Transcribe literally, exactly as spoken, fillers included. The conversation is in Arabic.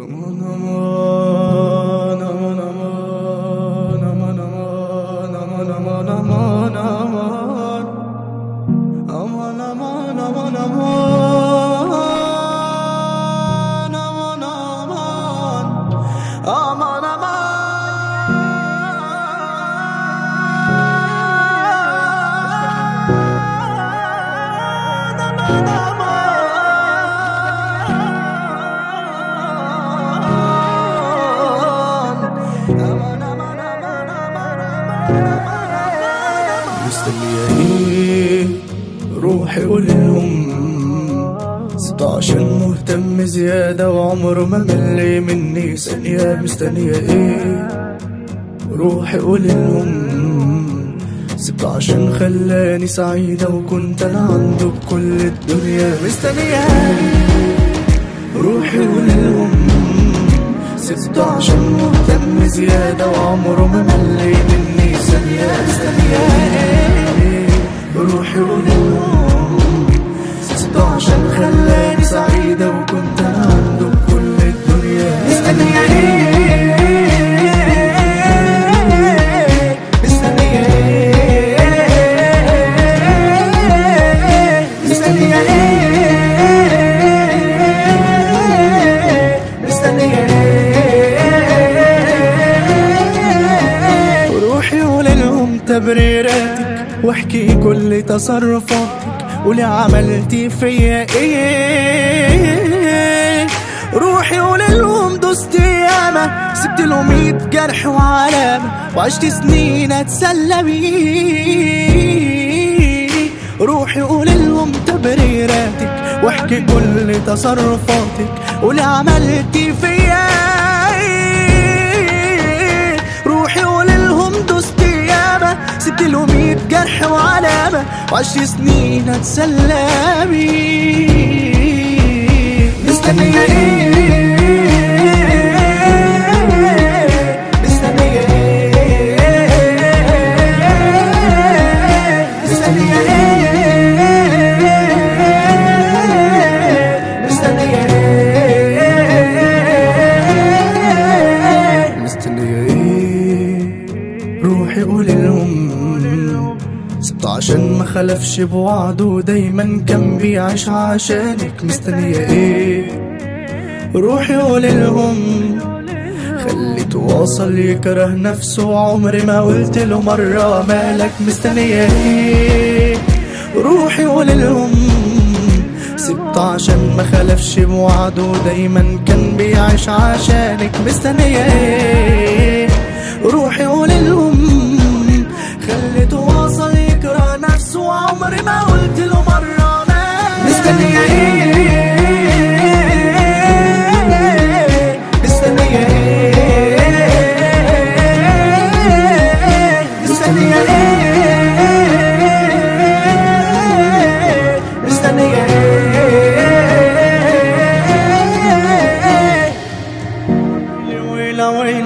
مستنية روحي قولهم ستاشر مهتم زيادة وعمره ما ملي مني ثانية. مستنية ايه روحي قولهم ستاشر خلاني سعيدة وكنت انا عنده بكل الدنيا. مستنية روحي قولهم ستاشر مهتم زيادة وعمره ما ملي مني ثانية. مستنية روحي قولهم ستاشر خلاني سعيدة وكنت انا عنده بكل الدنيا. مستنية تبريراتك واحكي كل تصرفاتك قولي عملتي فيا ايه. روحي قولي لهم دوست ياما سبت لهم مية جرح وعلامة وعشت سنين اتسلى بيه. روحي قولي لهم تبريراتك واحكي كل تصرفاتك قولي عملتي فيا ايه. روحي قولي لهم دوست سبت له مية جرح وعلامة وعشر سنين اتسلى بيه. مستنية ايه مستنية ايه مستنية ايه مستنية ايه مستنية ايه. روحي قولي لهم ستاشر ما خلفش بوعده دايما كان بيعيش عشانك. مستنية ايه روحي قولي لهم خليته واصل يكره نفسه عمري ما قلت له مرة مالك. مستنية ايه روحي قولي لهم ستاشر ما خلفش بوعده دايما كان بيعيش عشانك. مستنية ايه روحي قولي لهم خليته واصل يكره نفسه عمري ما قلت له مرة مالك. مستنية ايه مستنية ايه مستنية ايه مستنية ايه. ويلا ويلا